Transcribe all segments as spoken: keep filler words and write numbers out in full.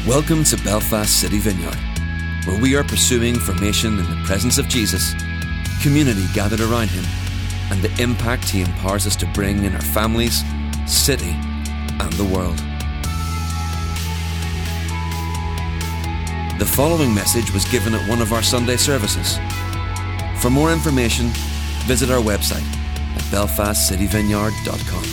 Welcome to Belfast City Vineyard, where we are pursuing formation in the presence of Jesus, community gathered around Him, and the impact He empowers us to bring in our families, city, and the world. The following message was given at one of our Sunday services. For more information, visit our website at belfast city vineyard dot com.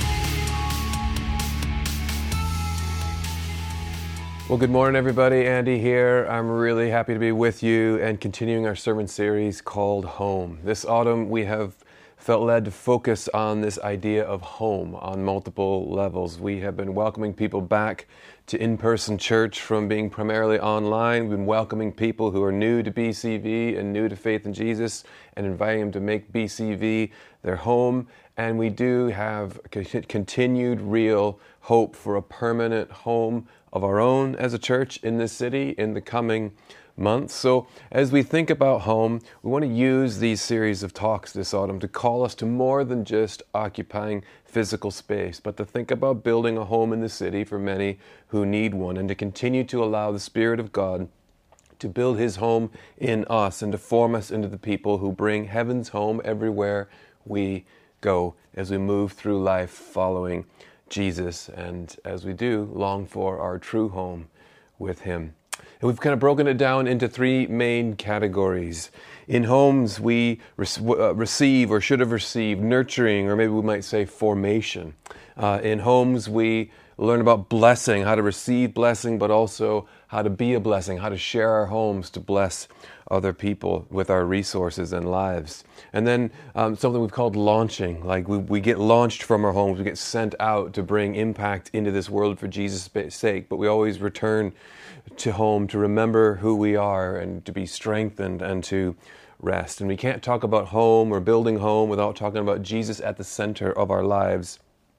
Well, good morning, everybody. Andy here. I'm really happy to be with you and continuing our sermon series called Home. This autumn, we have felt led to focus on this idea of home on multiple levels. We have been welcoming people back to in-person church from being primarily online. We've been welcoming people who are new to B C V and new to faith in Jesus and inviting them to make B C V their home. And we do have continued real hope for a permanent home of our own as a church in this city in the coming months. So as we think about home, we want to use these series of talks this autumn to call us to more than just occupying physical space, but to think about building a home in the city for many who need one, and to continue to allow the Spirit of God to build His home in us and to form us into the people who bring heaven's home everywhere we go as we move through life following Jesus, and as we do, long for our true home with Him. And we've kind of broken it down into three main categories. In homes, we re- uh, receive or should have received nurturing, or maybe we might say formation. Uh, in homes, we learn about blessing, how to receive blessing, but also how to be a blessing, how to share our homes to bless other people with our resources and lives. And then um, something we've called launching, like we, we get launched from our homes, we get sent out to bring impact into this world for Jesus' sake, but we always return to home to remember who we are and to be strengthened and to rest. And we can't talk about home or building home without talking about Jesus at the center of our lives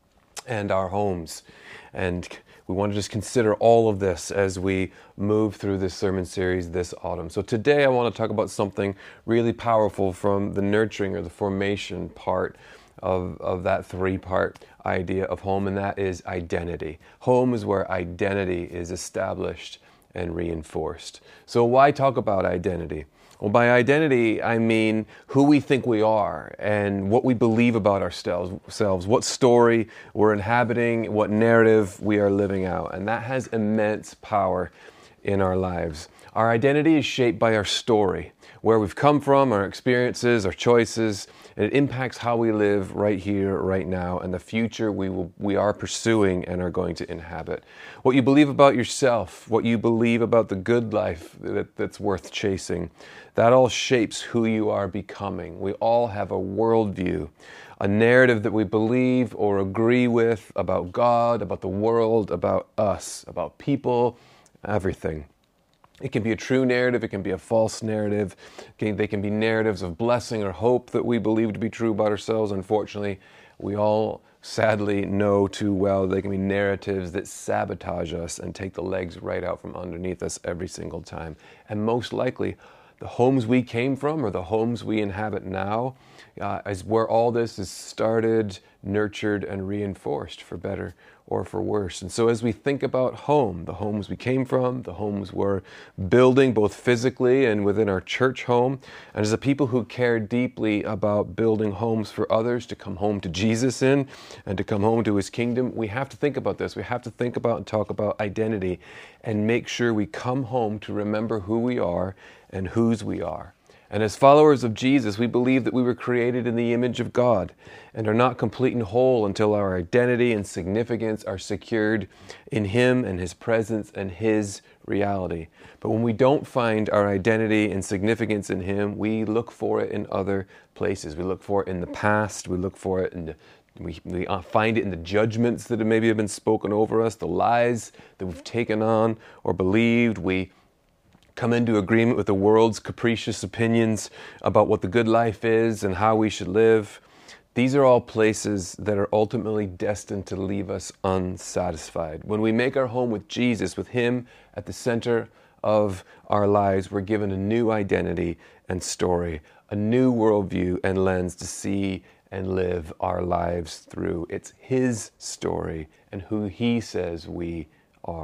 and our homes. And we want to just consider all of this as we move through this sermon series this autumn. So today I want to talk about something really powerful from the nurturing or the formation part of, of that three-part idea of home, and that is identity. Home is where identity is established and reinforced. So why talk about identity? Well, by identity, I mean who we think we are and what we believe about ourselves, what story we're inhabiting, what narrative we are living out. And that has immense power in our lives. Our identity is shaped by our story, where we've come from, our experiences, our choices, and it impacts how we live right here, right now, and the future we will, we are pursuing and are going to inhabit. What you believe about yourself, what you believe about the good life that, that's worth chasing, that all shapes who you are becoming. We all have a worldview, a narrative that we believe or agree with about God, about the world, about us, about people, everything. It can be a true narrative, it can be a false narrative. Okay, they can be narratives of blessing or hope that we believe to be true about ourselves. Unfortunately, we all sadly know too well they can be narratives that sabotage us and take the legs right out from underneath us every single time. And most likely, the homes we came from or the homes we inhabit now uh, is where all this is started, nurtured, and reinforced for better or for worse. And so as we think about home, the homes we came from, the homes we're building both physically and within our church home, and as a people who care deeply about building homes for others to come home to Jesus in and to come home to His kingdom, we have to think about this. We have to think about and talk about identity and make sure we come home to remember who we are and whose we are. And as followers of Jesus, we believe that we were created in the image of God and are not complete and whole until our identity and significance are secured in Him and His presence and His reality. But when we don't find our identity and significance in Him, we look for it in other places. We look for it in the past. We look for it in the We, we find it in the judgments that maybe have been spoken over us, the lies that we've taken on or believed. We come into agreement with the world's capricious opinions about what the good life is and how we should live. These are all places that are ultimately destined to leave us unsatisfied. When we make our home with Jesus, with Him at the center of our lives, we're given a new identity and story, a new worldview and lens to see and live our lives through. It's His story and who He says we are.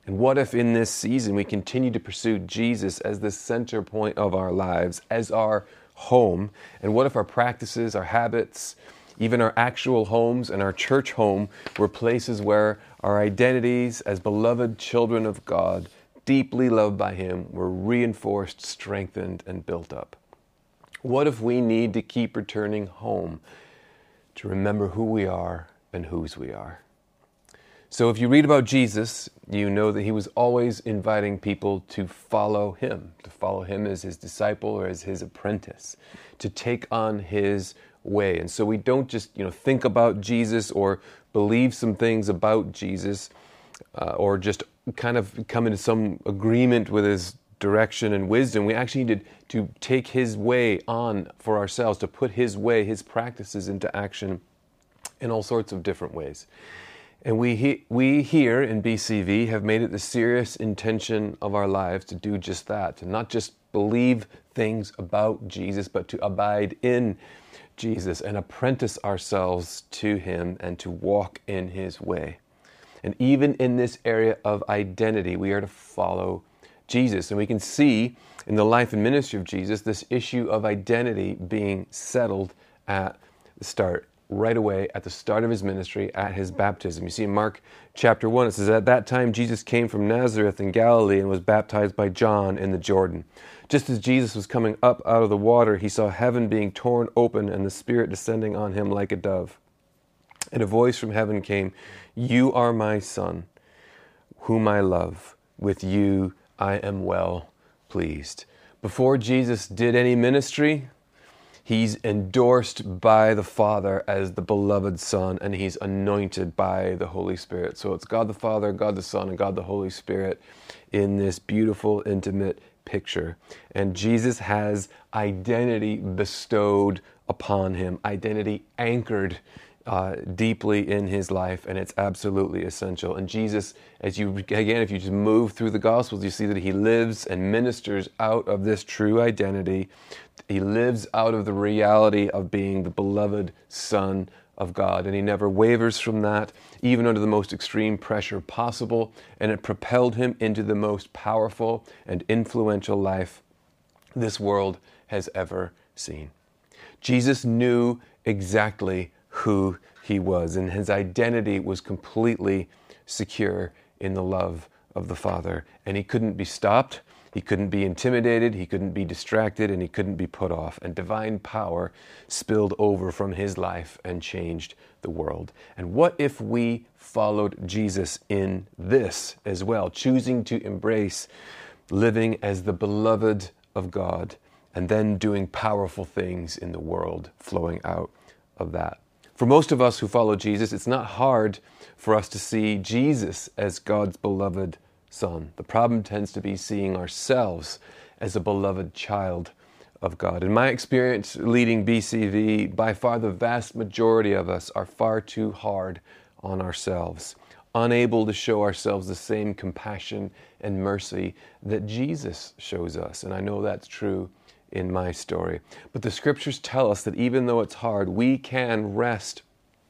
And what if in this season we continue to pursue Jesus as the center point of our lives, as our home? And what if our practices, our habits, even our actual homes and our church home were places where our identities as beloved children of God, deeply loved by Him, were reinforced, strengthened, and built up? What if we need to keep returning home to remember who we are and whose we are? So if you read about Jesus, you know that He was always inviting people to follow Him, to follow Him as His disciple or as His apprentice, to take on His way. And so we don't just, you know, think about Jesus or believe some things about Jesus uh, or just kind of come into some agreement with His direction and wisdom. We actually need to, to take His way on for ourselves, to put His way, His practices into action in all sorts of different ways. And we he, we here in B C V have made it the serious intention of our lives to do just that, to not just believe things about Jesus, but to abide in Jesus and apprentice ourselves to Him and to walk in His way. And even in this area of identity, we are to follow Jesus. And we can see in the life and ministry of Jesus this issue of identity being settled at the start. Right away at the start of His ministry, at His baptism. You see in Mark chapter one, it says, "At that time Jesus came from Nazareth in Galilee and was baptized by John in the Jordan. Just as Jesus was coming up out of the water, He saw heaven being torn open and the Spirit descending on Him like a dove. And a voice from heaven came, 'You are my Son, whom I love. With you I am well pleased.'" Before Jesus did any ministry, He's endorsed by the Father as the beloved Son, and He's anointed by the Holy Spirit. So it's God the Father, God the Son, and God the Holy Spirit in this beautiful, intimate picture. And Jesus has identity bestowed upon Him, identity anchored uh, deeply in His life, and it's absolutely essential. And Jesus, as you, again, if you just move through the Gospels, you see that He lives and ministers out of this true identity. He lives out of the reality of being the beloved Son of God, and He never wavers from that, even under the most extreme pressure possible, and it propelled Him into the most powerful and influential life this world has ever seen. Jesus knew exactly who He was, and His identity was completely secure in the love of the Father, and He couldn't be stopped. He couldn't be intimidated, He couldn't be distracted, and He couldn't be put off. And divine power spilled over from His life and changed the world. And what if we followed Jesus in this as well, choosing to embrace living as the beloved of God and then doing powerful things in the world flowing out of that? For most of us who follow Jesus, it's not hard for us to see Jesus as God's beloved Son. The problem tends to be seeing ourselves as a beloved child of God. In my experience leading B C V, by far the vast majority of us are far too hard on ourselves, unable to show ourselves the same compassion and mercy that Jesus shows us. And I know that's true in my story. But the Scriptures tell us that even though it's hard, we can rest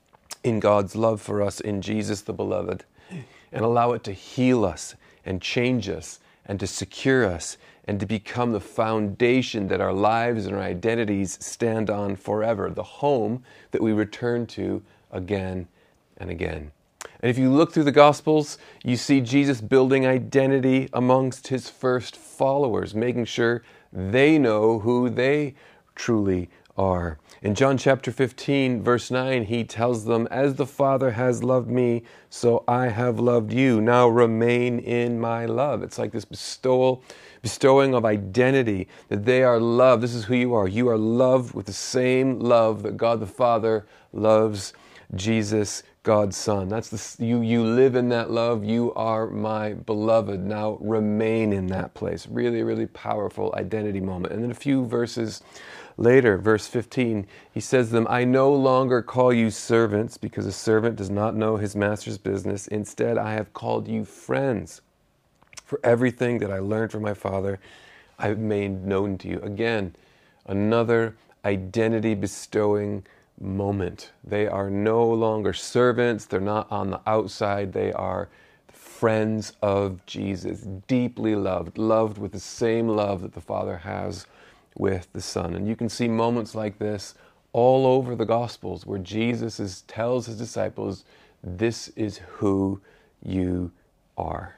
in God's love for us in Jesus the Beloved and allow it to heal us and change us and to secure us and to become the foundation that our lives and our identities stand on forever, the home that we return to again and again. And if you look through the Gospels, you see Jesus building identity amongst His first followers, making sure they know who they truly are. In John chapter fifteen, verse nine, He tells them, "As the Father has loved me, so I have loved you. Now remain in my love." It's like this bestowal, bestowing of identity, that they are loved. This is who you are. You are loved with the same love that God the Father loves Jesus, God's Son. That's the, you, you live in that love. You are my beloved. Now remain in that place. Really, really powerful identity moment. And then a few verses later, verse fifteen, He says to them, "I no longer call you servants, because a servant does not know his master's business. Instead, I have called you friends. For everything that I learned from my Father, I have made known to you." Again, another identity bestowing moment. They are no longer servants. They're not on the outside. They are friends of Jesus, deeply loved, loved with the same love that the Father has with the Son. And you can see moments like this all over the Gospels where Jesus is, tells his disciples, this is who you are.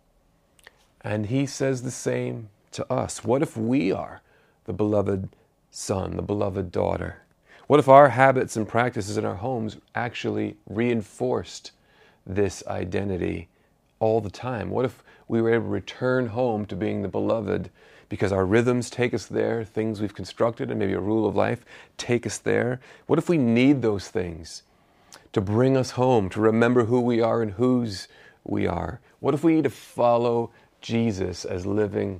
And he says the same to us. What if we are the beloved son, the beloved daughter? What if our habits and practices in our homes actually reinforced this identity all the time? What if we were able to return home to being the beloved because our rhythms take us there, things we've constructed and maybe a rule of life take us there? What if we need those things to bring us home, to remember who we are and whose we are? What if we need to follow Jesus as living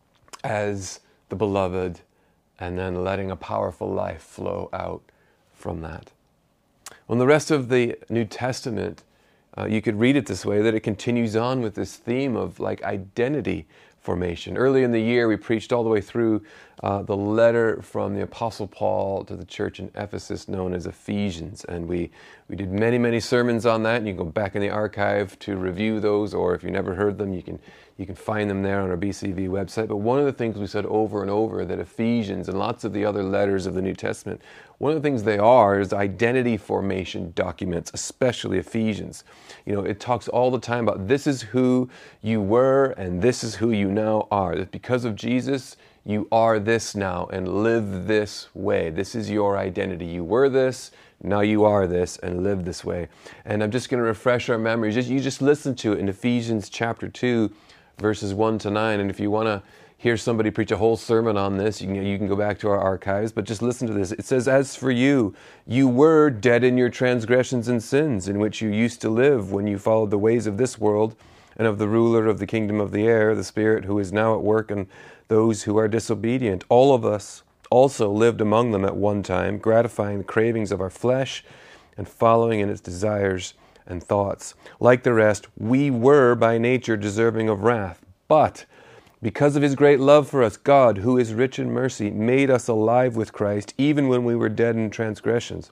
as the beloved and then letting a powerful life flow out from that? Well, in the rest of the New Testament, uh, you could read it this way, that it continues on with this theme of like identity formation. Early in the year, we preached all the way through uh, the letter from the Apostle Paul to the church in Ephesus known as Ephesians. And we, we did many, many sermons on that. And you can go back in the archive to review those, or if you never heard them, you can you can find them there on our B C V website. But one of the things we said over and over, that Ephesians and lots of the other letters of the New Testament, one of the things they are is identity formation documents, especially Ephesians. You know, it talks all the time about this is who you were and this is who you now are. That because of Jesus, you are this now and live this way. This is your identity. You were this, now you are this, and live this way. And I'm just going to refresh our memories. Just, you just listen to it in Ephesians chapter two, verses one to nine. And if you want to hear somebody preach a whole sermon on this, you can, you can go back to our archives, but just listen to this. It says, as for you, you were dead in your transgressions and sins, in which you used to live when you followed the ways of this world and of the ruler of the kingdom of the air, the Spirit who is now at work in those who are disobedient. All of us also lived among them at one time, gratifying the cravings of our flesh and following in its desires and thoughts. Like the rest, we were by nature deserving of wrath, but because of his great love for us, God, who is rich in mercy, made us alive with Christ, even when we were dead in transgressions.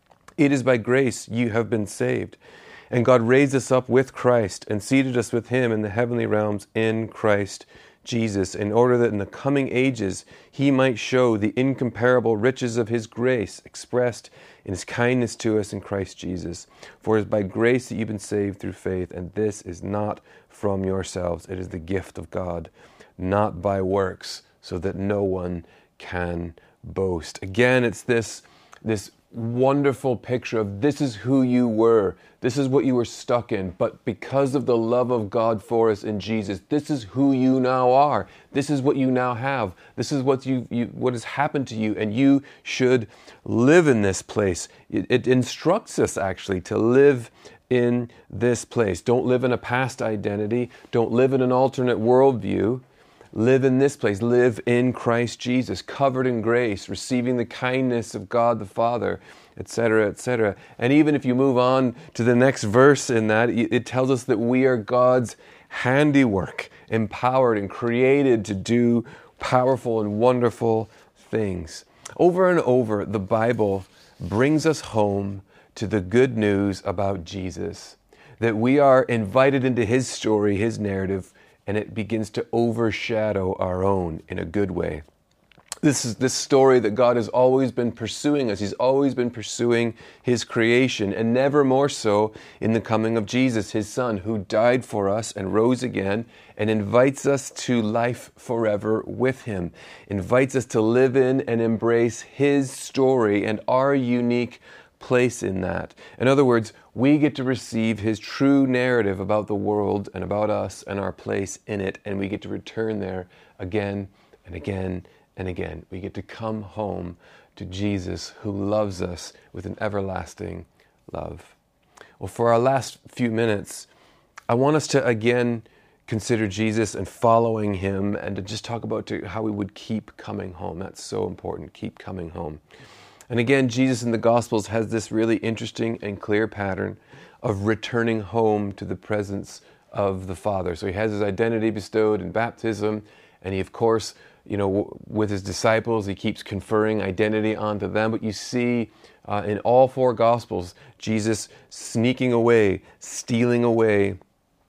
It is by grace you have been saved. And God raised us up with Christ and seated us with him in the heavenly realms in Christ Jesus, in order that in the coming ages he might show the incomparable riches of his grace expressed in his kindness to us in Christ Jesus. For it is by grace that you've been saved through faith, and this is not from yourselves. It is the gift of God, not by works, so that no one can boast. Again, it's this, this wonderful picture of this is who you were. This is what you were stuck in. But because of the love of God for us in Jesus, this is who you now are. This is what you now have. This is what you, you what has happened to you, and you should live in this place. It, it instructs us actually to live in this place. Don't live in a past identity. Don't live in an alternate worldview. Live in this place. Live in Christ Jesus, covered in grace, receiving the kindness of God the Father, et cetera, et cetera. And even if you move on to the next verse in that, it tells us that we are God's handiwork, empowered and created to do powerful and wonderful things. Over and over, the Bible brings us home to the good news about Jesus, that we are invited into his story, his narrative, and it begins to overshadow our own in a good way. This is this story that God has always been pursuing us. He's always been pursuing his creation, and never more so in the coming of Jesus, his Son, who died for us and rose again and invites us to life forever with him, invites us to live in and embrace his story and our unique place in that. In other words, we get to receive his true narrative about the world and about us and our place in it, and we get to return there again and again and again. We get to come home to Jesus, who loves us with an everlasting love. Well, for our last few minutes, I want us to again consider Jesus and following him, and to just talk about to how we would keep coming home. That's so important, keep coming home. And again, Jesus in the Gospels has this really interesting and clear pattern of returning home to the presence of the Father. So he has his identity bestowed in baptism, and he, of course, you know, with his disciples, he keeps conferring identity onto them. But you see uh, in all four Gospels, Jesus sneaking away, stealing away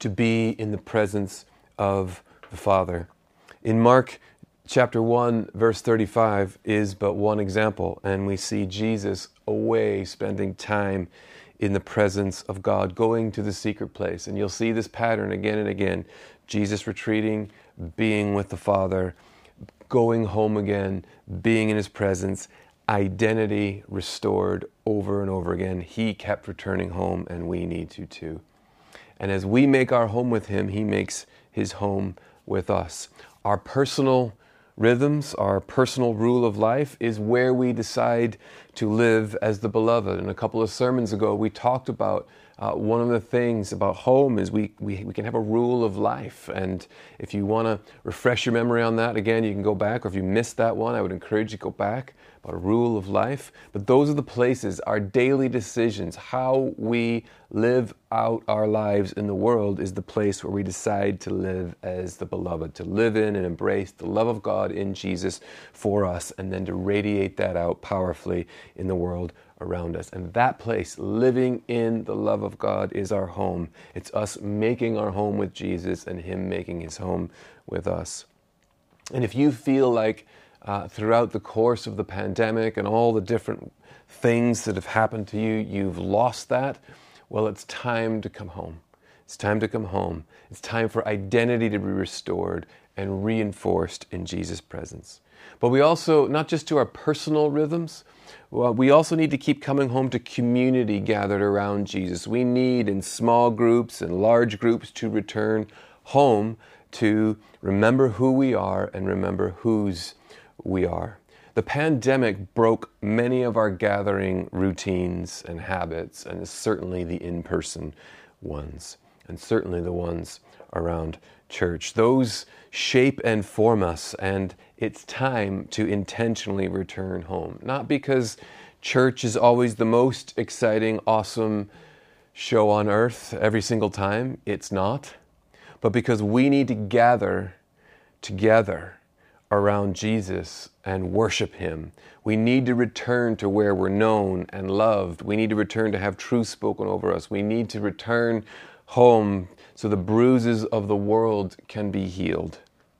to be in the presence of the Father. In Mark chapter one, verse thirty-five is but one example, and we see Jesus away spending time in the presence of God, going to the secret place. And you'll see this pattern again and again. Jesus retreating, being with the Father, going home again, being in his presence, identity restored over and over again. He kept returning home, and we need to too. And as we make our home with him, he makes his home with us. Our personal rhythms, our personal rule of life is where we decide to live as the beloved. And a couple of sermons ago, we talked about uh, one of the things about home is we, we, we can have a rule of life. And if you want to refresh your memory on that, again, you can go back. Or if you missed that one, I would encourage you to go back about a rule of life. But those are the places, our daily decisions, how we live out our lives in the world is the place where we decide to live as the beloved, to live in and embrace the love of God in Jesus for us, and then to radiate that out powerfully in the world around us. And that place, living in the love of God, is our home. It's us making our home with Jesus and him making his home with us. And if you feel like uh, throughout the course of the pandemic and all the different things that have happened to you, you've lost that, well, it's time to come home. It's time to come home. It's time for identity to be restored and reinforced in Jesus' presence. But we also, not just to our personal rhythms, well, we also need to keep coming home to community gathered around Jesus. We need in small groups and large groups to return home to remember who we are and remember whose we are. The pandemic broke many of our gathering routines and habits, and certainly the in-person ones, and certainly the ones around church. Those shape and form us, and it's time to intentionally return home. Not because church is always the most exciting, awesome show on earth every single time. It's not. But because we need to gather together around Jesus and worship him. We need to return to where we're known and loved. We need to return to have truth spoken over us. We need to return home so the bruises of the world can be healed.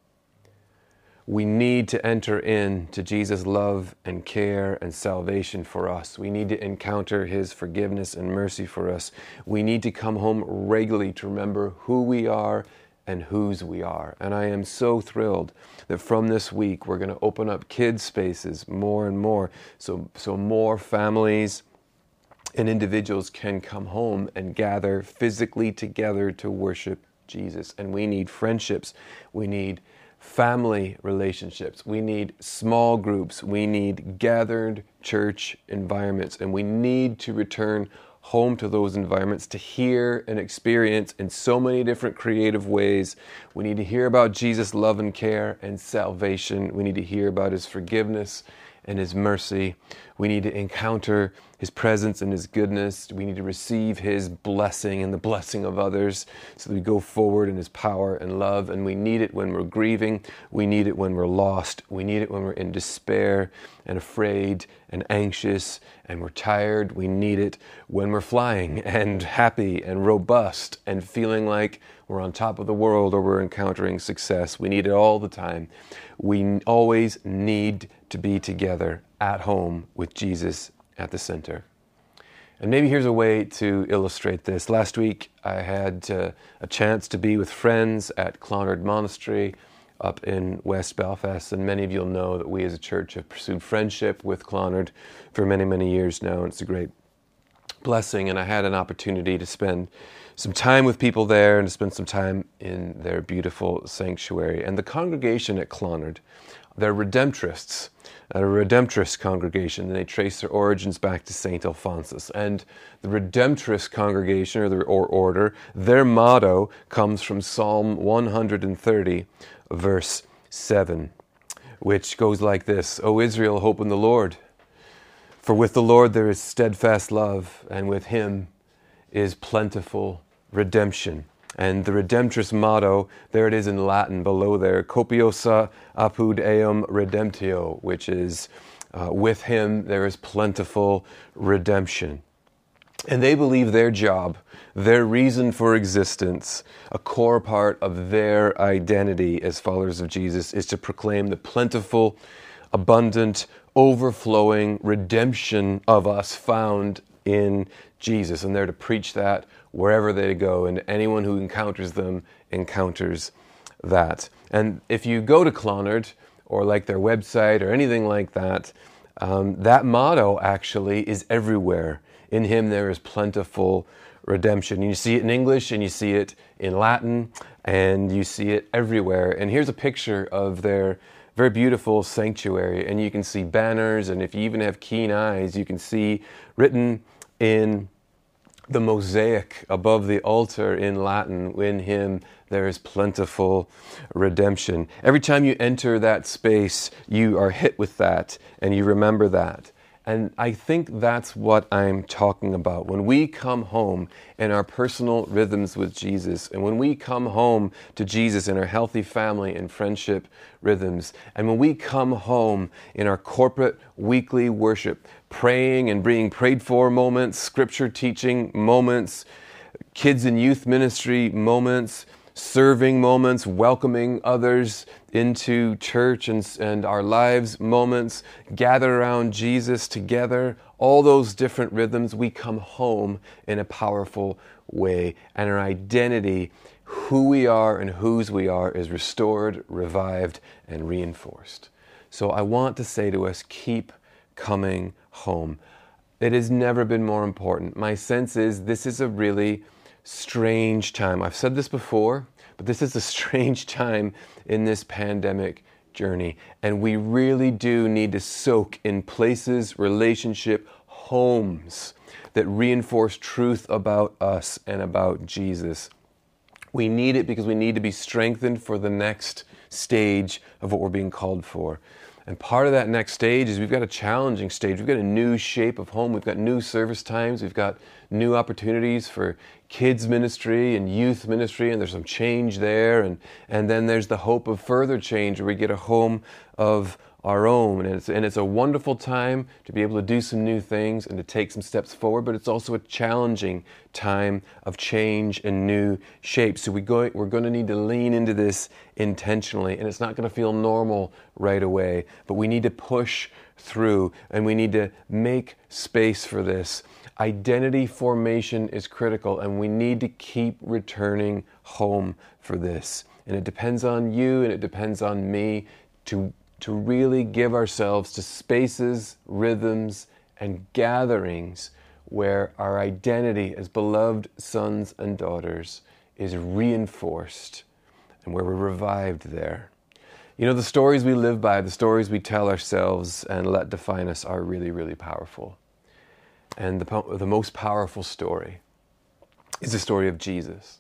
We need to enter into Jesus' love and care and salvation for us. We need to encounter his forgiveness and mercy for us. We need to come home regularly to remember who we are and whose we are. And I am so thrilled that from this week we're going to open up kids spaces more and more, so so more families and individuals can come home and gather physically together to worship Jesus. And we need friendships, we need family relationships, we need small groups, we need gathered church environments, and we need to return home to those environments to hear and experience in so many different creative ways. We need to hear about Jesus' love and care and salvation. We need to hear about his forgiveness and his mercy. We need to encounter his presence and his goodness. We need to receive his blessing and the blessing of others so that we go forward in his power and love. And we need it when we're grieving. We need it when we're lost. We need it when we're in despair and afraid and anxious and we're tired. We need it when we're flying and happy and robust and feeling like we're on top of the world or we're encountering success. We need it all the time. We always need to be together at home with Jesus at the center. And maybe here's a way to illustrate this. Last week I had uh, a chance to be with friends at Clonard Monastery up in West Belfast, and many of you'll know that we as a church have pursued friendship with Clonard for many, many years now, and it's a great blessing. And I had an opportunity to spend some time with people there and to spend some time in their beautiful sanctuary. And the congregation at Clonard, they're Redemptorists, a Redemptorist congregation, and they trace their origins back to Saint Alphonsus. And the Redemptorist congregation, or, the, or order, their motto comes from Psalm one hundred thirty, verse seven, which goes like this: O Israel, hope in the Lord, for with the Lord there is steadfast love, and with him is plentiful redemption. And the Redemptorist motto, there it is in Latin below there, Copiosa apud eum redemptio, which is, uh, with him there is plentiful redemption. And they believe their job, their reason for existence, a core part of their identity as followers of Jesus is to proclaim the plentiful, abundant, overflowing redemption of us found in Jesus. And they're to preach that wherever they go, and anyone who encounters them encounters that. And if you go to Clonard, or like their website or anything like that, um, that motto actually is everywhere. In him there is plentiful redemption. You see it in English, and you see it in Latin, and you see it everywhere. And here's a picture of their very beautiful sanctuary, and you can see banners, and if you even have keen eyes, you can see written in the mosaic above the altar in Latin, in him there is plentiful redemption. Every time you enter that space, you are hit with that, and you remember that. And I think that's what I'm talking about. When we come home in our personal rhythms with Jesus, and when we come home to Jesus in our healthy family and friendship rhythms, and when we come home in our corporate weekly worship, praying and being prayed for moments, scripture teaching moments, kids and youth ministry moments, serving moments, welcoming others into church and, and our lives moments, gather around Jesus together, all those different rhythms, we come home in a powerful way. And our identity, who we are and whose we are, is restored, revived, and reinforced. So I want to say to us, keep coming home. It has never been more important. My sense is this is a really strange time. I've said this before, but this is a strange time in this pandemic journey. And we really do need to soak in places, relationship, homes that reinforce truth about us and about Jesus. We need it because we need to be strengthened for the next stage of what we're being called for. And part of that next stage is we've got a challenging stage. We've got a new shape of home. We've got new service times. We've got new opportunities for kids ministry and youth ministry, and there's some change there. And, and then there's the hope of further change where we get a home of our own. And it's, and it's a wonderful time to be able to do some new things and to take some steps forward, but it's also a challenging time of change and new shapes. So we go, we're going to need to lean into this intentionally, and it's not going to feel normal right away, but we need to push through, and we need to make space for this. Identity formation is critical, and we need to keep returning home for this. And it depends on you, and it depends on me to to really give ourselves to spaces, rhythms, and gatherings where our identity as beloved sons and daughters is reinforced and where we're revived there. You know, the stories we live by, the stories we tell ourselves and let define us are really, really powerful. And the, the most powerful story is the story of Jesus.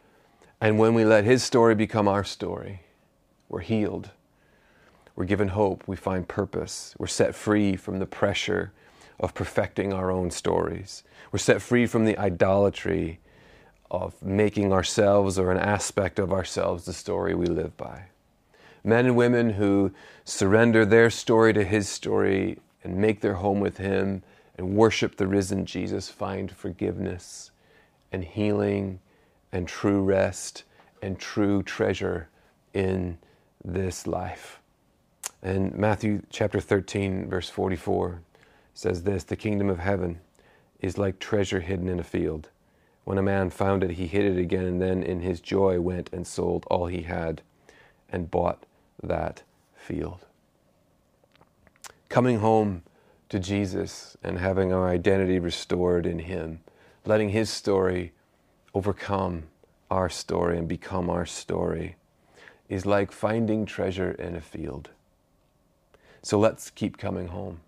And when we let his story become our story, we're healed. We're given hope, we find purpose, we're set free from the pressure of perfecting our own stories. We're set free from the idolatry of making ourselves or an aspect of ourselves the story we live by. Men and women who surrender their story to his story and make their home with him and worship the risen Jesus find forgiveness and healing and true rest and true treasure in this life. And Matthew chapter thirteen, verse forty-four says this, "The kingdom of heaven is like treasure hidden in a field. When a man found it, he hid it again, and then in his joy went and sold all he had and bought that field." Coming home to Jesus and having our identity restored in him, letting his story overcome our story and become our story, is like finding treasure in a field. So let's keep coming home.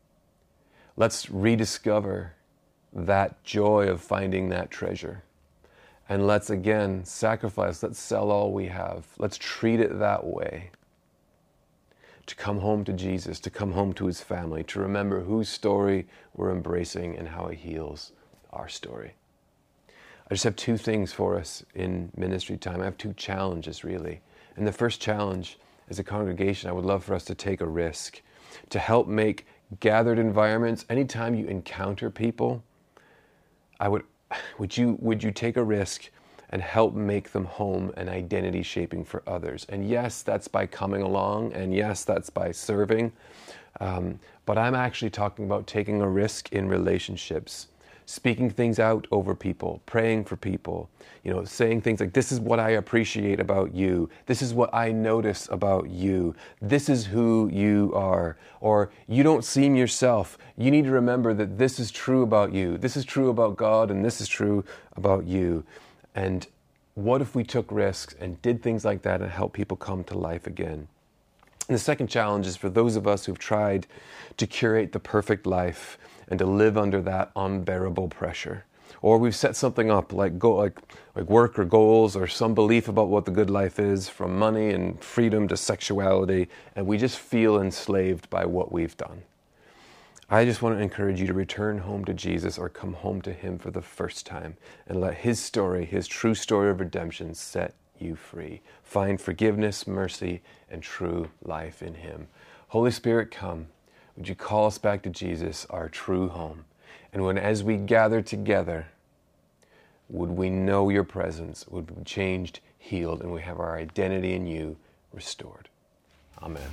Let's rediscover that joy of finding that treasure. And let's again sacrifice, let's sell all we have. Let's treat it that way. To come home to Jesus, to come home to his family, to remember whose story we're embracing and how he heals our story. I just have two things for us in ministry time. I have two challenges really. And the first challenge, as a congregation, I would love for us to take a risk to help make gathered environments, anytime you encounter people, I would, would you, would you take a risk and help make them home and identity shaping for others? And yes, that's by coming along, and yes, that's by serving. Um, but I'm actually talking about taking a risk in relationships, speaking things out over people, praying for people, you know, saying things like, this is what I appreciate about you. This is what I notice about you. This is who you are. Or you don't seem yourself. You need to remember that this is true about you. This is true about God, and this is true about you. And what if we took risks and did things like that and helped people come to life again? And the second challenge is for those of us who've tried to curate the perfect life and to live under that unbearable pressure. Or we've set something up like go, like like work or goals or some belief about what the good life is, from money and freedom to sexuality, and we just feel enslaved by what we've done. I just want to encourage you to return home to Jesus, or come home to Him for the first time, and let His story, His true story of redemption, set you free. Find forgiveness, mercy, and true life in Him. Holy Spirit, come. Would you call us back to Jesus, our true home? And when, as we gather together, would we know your presence, would we be changed, healed, and we have our identity in you restored. Amen.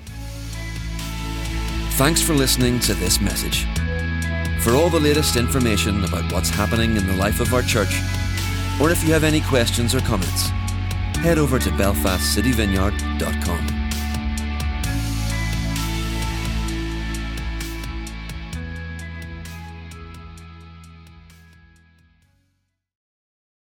Thanks for listening to this message. For all the latest information about what's happening in the life of our church, or if you have any questions or comments, head over to belfast city vineyard dot com.